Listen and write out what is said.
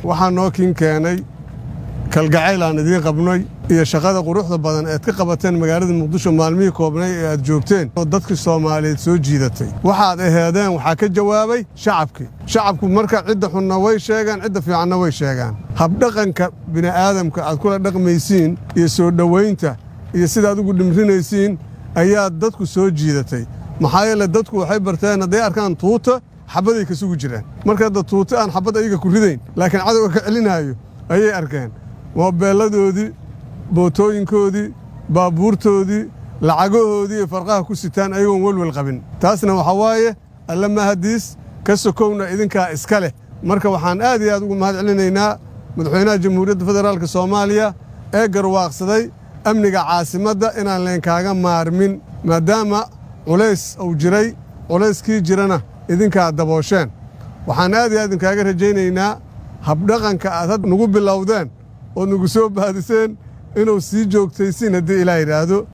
waxaan noo kiin keenay kalgacayl aan idiin qabnay iyo shaqada quruxda badan ee ka qabateen magaalada Muqdisho maalmihii koobnay ee aad joogteen oo dadka Soomaaliyeed soo jiidatay waxaad aheedeen waxa ka jawaabay shacabku marka cid xunna way sheegaan cid fiicanna way sheegaan hab dhaqanka bini'aadamka aad kula dhaqmaysiin iyo soo dhaweynta iyo sida aad ugu dhimrinaysiin ayaa dadku soo jiidatay maxaa yeelay dadku waxay barteen haday arkaan tuuta xabaday ka sugu jiraan marka dad tuuta aan xabad ayaga ku ridayn laakiin cadawga ka celinayo ayay arkeen moobeeladoodii bootooyinkoodii baabuurtoodii lacagahoodii farqaha ku sitaan ayagoon walwal qabin taasna waxa waaye alla mahadiis ka sokowna idinkaa iska leh marka waxaan aad iyo aad ugu mahad celinaynaa madaxweynaha jamhuuriyadda federaalka Soomaaliya ee garwaaqsaday amniga caasimadda inaan leen kaaga maarmin maadaama culays uu jiray culayskii jirana idinkaa daboosheen waxaan aad iyo aad kaaga rajaynaynaa habdhaqanka aad nagu bilowdeen oo nagu soo baadiseen inuu sii joogtaysiin haddii Ilaahay yiraahdo